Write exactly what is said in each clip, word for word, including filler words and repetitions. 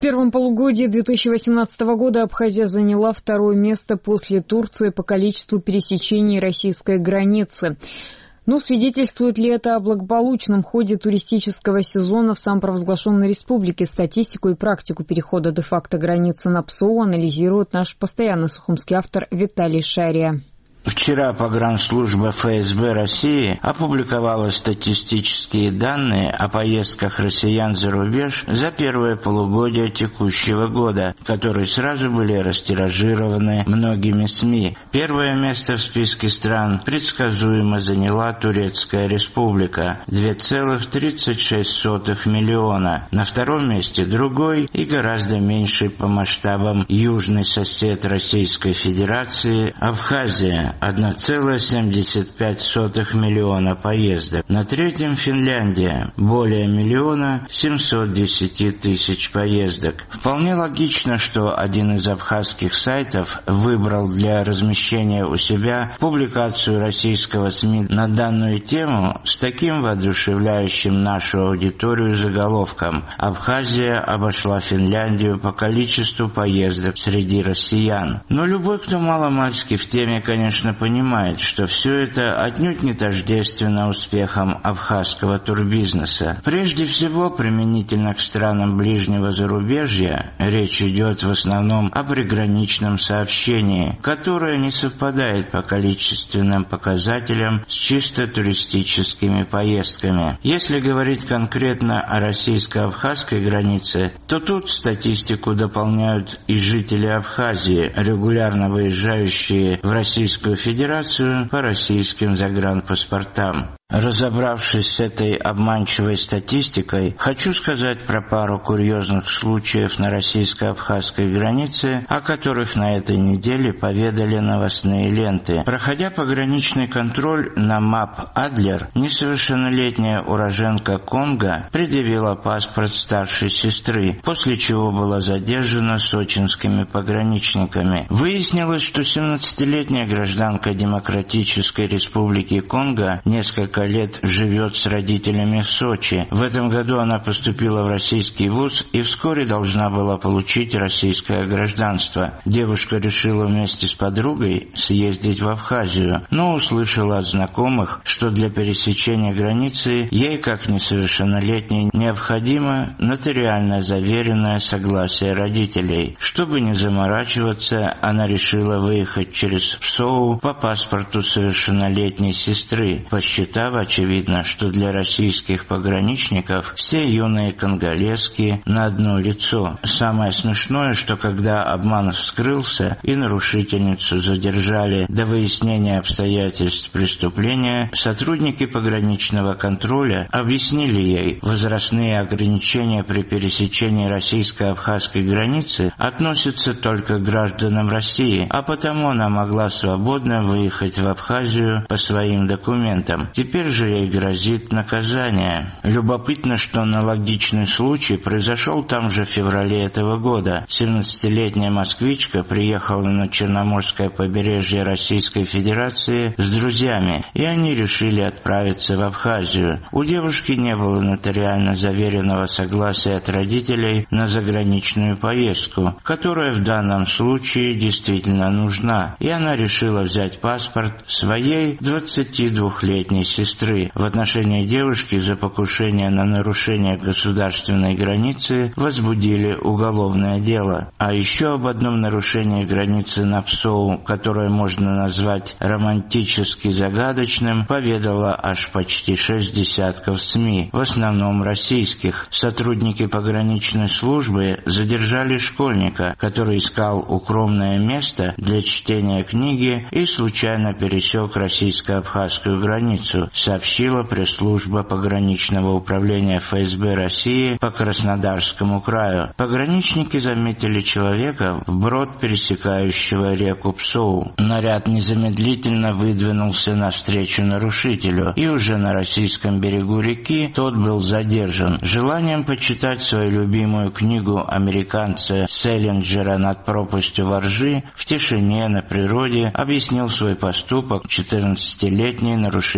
В первом полугодии две тысячи восемнадцатого года Абхазия заняла второе место после Турции по количеству пересечений российской границы. Но свидетельствует ли это о благополучном ходе туристического сезона в самопровозглашенной республике? Статистику и практику перехода де-факто границы на ПСО анализирует наш постоянный сухумский автор Виталий Шария. Вчера погранслужба эф эс бэ России опубликовала статистические данные о поездках россиян за рубеж за первое полугодие текущего года, которые сразу были растиражированы многими СМИ. Первое место в списке стран предсказуемо заняла Турецкая Республика – два целых тридцать шесть сотых миллиона. На втором месте другой и гораздо меньший по масштабам южный сосед Российской Федерации – Абхазия – одна целая семьдесят пять сотых миллиона поездок. На третьем Финляндия – более миллиона семьсот десять тысяч поездок. Вполне логично, что один из абхазских сайтов выбрал для размещения у себя публикацию российского СМИ на данную тему с таким воодушевляющим нашу аудиторию заголовком: «Абхазия обошла Финляндию по количеству поездок среди россиян». Но любой, кто маломальски в теме, конечно, понимает, что все это отнюдь не тождественно успехам абхазского турбизнеса. Прежде всего, применительно к странам ближнего зарубежья, речь идет в основном о приграничном сообщении, которое не совпадает по количественным показателям с чисто туристическими поездками. Если говорить конкретно о российско-абхазской границе, то тут статистику дополняют и жители Абхазии, регулярно выезжающие в Российскую Федерацию по российским загранпаспортам. Разобравшись с этой обманчивой статистикой, хочу сказать про пару курьезных случаев на российско-абхазской границе, о которых на этой неделе поведали новостные ленты. Проходя пограничный контроль на МАП «Адлер», несовершеннолетняя уроженка Конго предъявила паспорт старшей сестры, после чего была задержана сочинскими пограничниками. Выяснилось, что семнадцатилетняя гражданка Демократической Республики Конго несколько лет живет с родителями в Сочи. В этом году она поступила в российский вуз и вскоре должна была получить российское гражданство. Девушка решила вместе с подругой съездить в Абхазию, но услышала от знакомых, что для пересечения границы ей, как несовершеннолетней, необходимо нотариально заверенное согласие родителей. Чтобы не заморачиваться, она решила выехать через ПСОУ по паспорту совершеннолетней сестры, посчитав, очевидно, что для российских пограничников все юные конголезки на одно лицо. Самое смешное, что когда обман вскрылся и нарушительницу задержали до выяснения обстоятельств преступления, сотрудники пограничного контроля объяснили ей, возрастные ограничения при пересечении российско-абхазской границы относятся только к гражданам России, а потому она могла свободно выехать в Абхазию по своим документам. Теперь же ей грозит наказание. Любопытно, что аналогичный случай произошел там же в феврале этого года. семнадцатилетняя москвичка приехала на Черноморское побережье Российской Федерации с друзьями, и они решили отправиться в Абхазию. У девушки не было нотариально заверенного согласия от родителей на заграничную поездку, которая в данном случае действительно нужна, и она решила взять паспорт своей двадцатидвухлетней сестры. В отношении девушки за покушение на нарушение государственной границы возбудили уголовное дело. А еще об одном нарушении границы на ПСОУ, которое можно назвать романтически загадочным, поведало аж почти шесть десятков СМИ, в основном российских. Сотрудники пограничной службы задержали школьника, который искал укромное место для чтения книги и случайно пересек российско-абхазскую границу, сообщила пресс-служба пограничного управления эф эс бэ России по Краснодарскому краю. Пограничники заметили человека вброд пересекающего реку Псоу. Наряд незамедлительно выдвинулся навстречу нарушителю, и уже на российском берегу реки тот был задержан. Желанием почитать свою любимую книгу американца Селлинджера «Над пропастью во ржи» в тишине на природе объяснил свой поступок четырнадцатилетний нарушитель государственной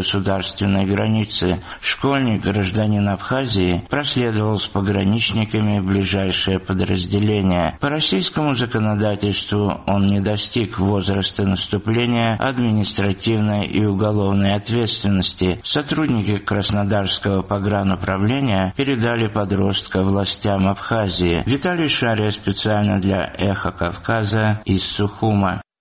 государственной границы. Школьник, гражданин Абхазии, проследовал с пограничниками в ближайшее подразделение. По российскому законодательству он не достиг возраста наступления административной и уголовной ответственности. Сотрудники Краснодарского погрануправления передали подростка властям Абхазии. Виталий Шария специально для «Эхо Кавказа» из Сухума.